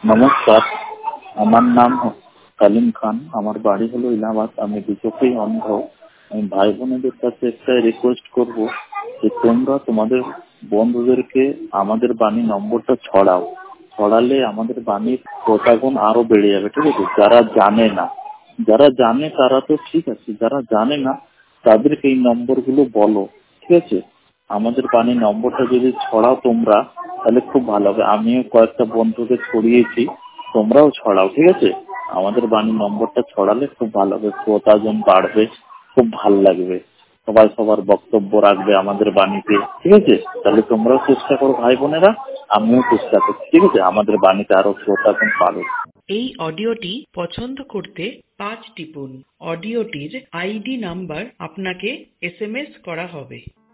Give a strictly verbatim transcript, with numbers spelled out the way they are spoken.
নমস্কার, আমার নাম কালিম খান। আমার বাড়ি হলো ইলাহাবাদ। আমি দুচোখেই অন্ধ। আমি ভাই বোনেদের কাছে একটা রিকোয়েস্ট করব যে তোমরা তোমাদের বন্ধুদেরকে আমাদের বাণী নম্বরটা ছড়াও। ছড়ালে আমাদের বাণীর প্রচারণ আরো বেড়ে যাবে, ঠিক আছে? যারা জানে না, যারা জানে তারা তো ঠিক আছে, যারা জানে না তাদেরকে এই নম্বরগুলো বলো, ঠিক আছে? আমাদের বাণীর নম্বরটা যদি ছড়াও তোমরা, তাহলে খুব ভালো হবে। আমিও কয়েকটা বন্ধুকে ছড়িয়েছি, তোমরাও ছড়াও, ঠিক আছে? আমাদের বাণীর নম্বরটা ছড়ালে খুব ভালো হবে, শ্রোতাজন বাড়বে, খুব ভালো লাগবে, সবাই সবার বক্তব্য রাখবে আমাদের বাণীতে, ঠিক আছে? তাহলে তোমরাও চেষ্টা করো ভাই বোনেরা, আমিও চেষ্টা করছি, ঠিক আছে? আমাদের বাণীতে আরো শ্রোতাজন পাবে। এই অডিওটি পছন্দ করতে পাঁচ টিপুন। অডিওটির আইডি নাম্বার আপনাকে এস এম এস করা হবে।